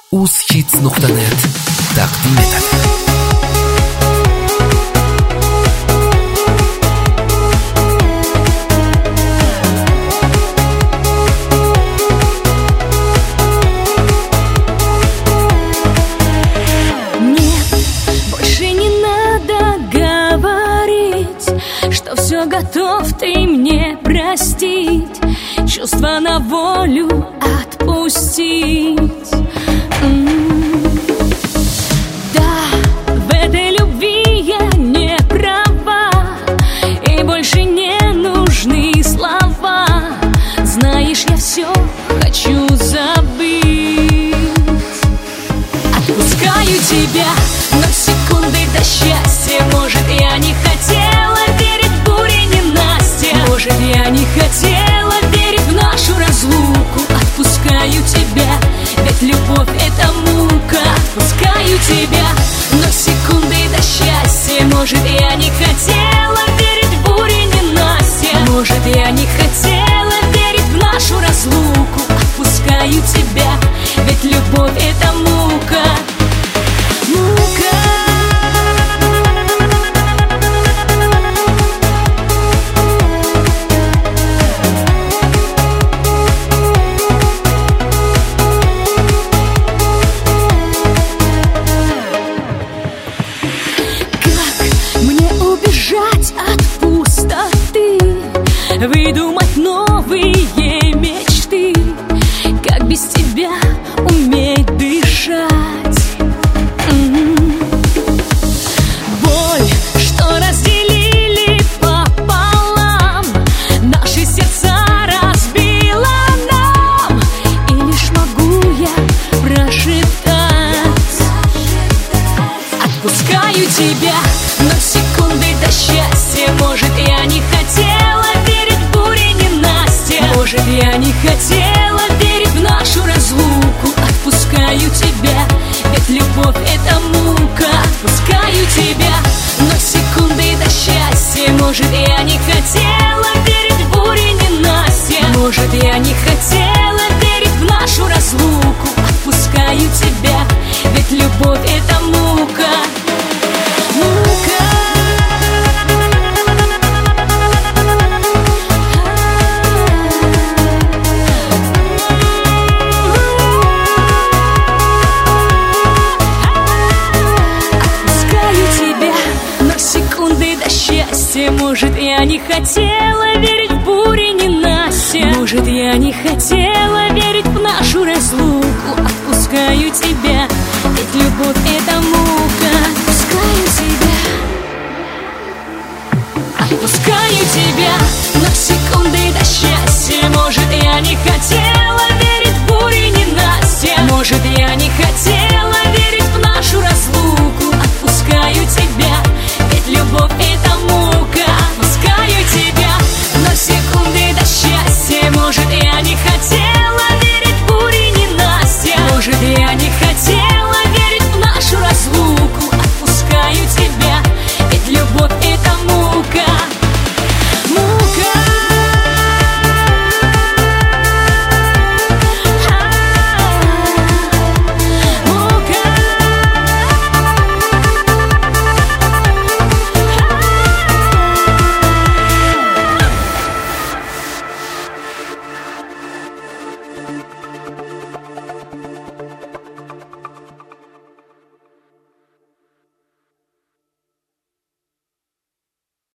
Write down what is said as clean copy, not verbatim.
uz-hits.net taqdim etadi. Что все готов ты мне простить, чувства на волю отпустить. Да, в этой любви я не права, и больше не нужны слова. Знаешь, я все хочу забыть. Отпускаю тебя, но секунды до счастья. Может, я не хотела верить в буре ненастья. Может, я не хотела верить в нашу разлуку. Отпускаю тебя, ведь любовь — это мука. Отпускаю тебя, но секунды до счастья. Может, я не хотела верить в буре ненастья. Может, я не хотела верить в нашу разлуку. Отпускаю тебя, ведь любовь — это мука. От пустоты выдумать новые мечты, как без тебя уметь дышать. Боль, что разделили пополам, наши сердца разбила нам, и лишь могу я прошептать: отпускаю тебя, но секунды до счастья. Может, я не хотела верить в буре ненастья. Может, я не хотела верить в нашу разлуку. Отпускаю тебя, ведь любовь — это мука. Отпускаю тебя, но секунды до счастья. Может, я не хотела верить в буре ненастья. Может, я не хотела верить в нашу разлуку. Отпускаю тебя, ведь любовь — это мука. Может, я не хотела верить в буре ненастья. Может, я не хотела верить в нашу разлуку. Отпускаю тебя, ведь любовь — это мука. Отпускаю тебя, отпускаю тебя, но секунды до счастья. Может, я не хотела